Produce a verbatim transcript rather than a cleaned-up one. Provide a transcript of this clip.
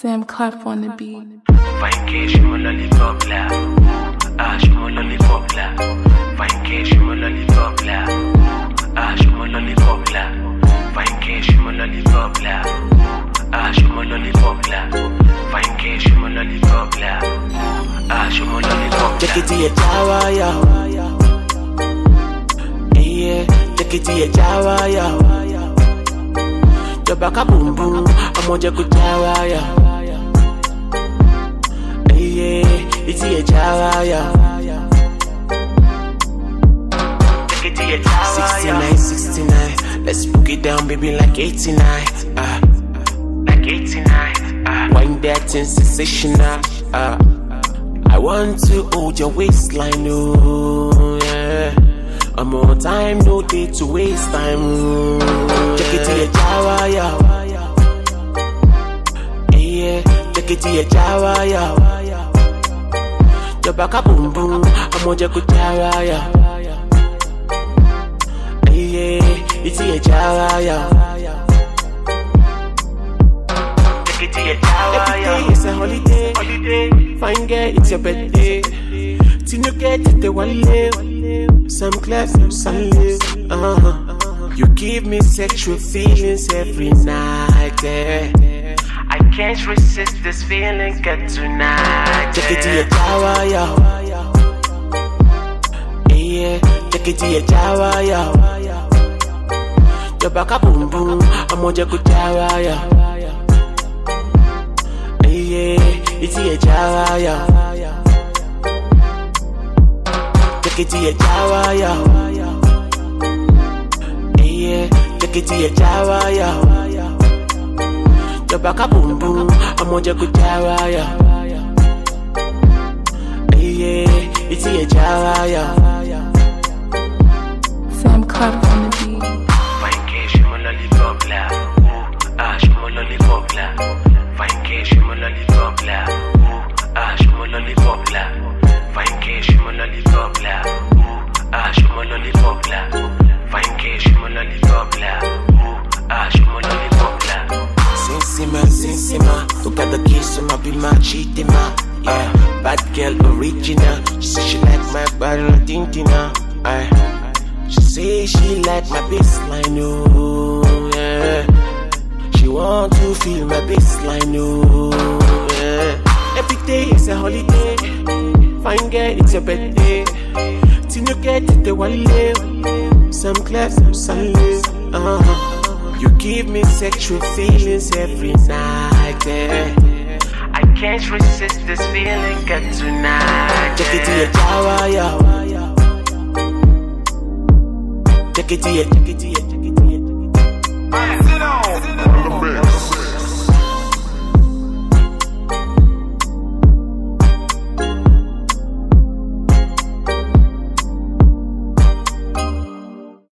Sam Clap on the beat. Fine cash, you mon lollipop là. Ah, je mon lollipop là. Fine cash, you mon lollipop là. Ah, je mon lollipop là. Fine cash, you mon lollipop là. Ah, je mon lollipop là. Fine cash, you mon lollipop là. Ah, je mon lollipop là. Take it to your Jawa, yo. Yeah, take it to your Jawa, yo. Your back a boom boom, I'm on your good Jawa, yo. Yeah, it's your Jawa, yo. Take it to your Jawa, sixty-nine, sixty-nine. Let's book it down, baby, like eighty-nine. Uh, like eighty-nine. Uh, wind that thing sensational. Uh, I want to hold your waistline, oh yeah. I'm on time, no day to waste time. Mm. Take it to your Jawa, yo. Yeah, take it to your Jawa, yo. Your back a boom boom, I'm on your good Jawa, yo. Yeah, it's your Jawa, yo. Take it to your Jawa, yo. Every day is a holiday, holiday. Fine girl, it's your birthday. Till you get it, the one live. Some class, some live. Uh-huh. You give me sexual feelings every night, yeah. I can't resist this feeling, get tonight. Take it to your Jawa, yo. Yeah, take it to your Jawa, yo. Your back a boom boom, I'm on your good Jawa, yo. Yeah, it's your Jawa, yo. Take it to your Jawa, yo. Yeah, take it to your Jawa, yo. Your back a boom boom, I'm on your good Jawa, yo. Yeah, it's your Jawa, yo. Sam Clap on the beat. Fine cash, you mon lollipop là. Ah, je mon lollipop là. Fine cash, you mon lollipop là. Ah, je mon lollipop là. Fine cash, you mon lollipop là. Ah, je mon lollipop là. Fine cash, you mon lollipop là. Ah, je mon lollipop là. Sinsima, Sinsima, look at the kiss, I'ma be my cheating, ma. Uh, bad girl, original. She say she like my body, no thinking, uh. She say she like my baseline, oh yeah. She want to feel my baseline, oh yeah. Every day is a holiday. Fine girl, it's your birthday. Till you get it, the one live. Some class, some live. Uh-huh. You give me sexual feelings every night, yeah. I can't resist this feeling, get tonight. Take it to your Jawa, yo. Take it to your, take it to your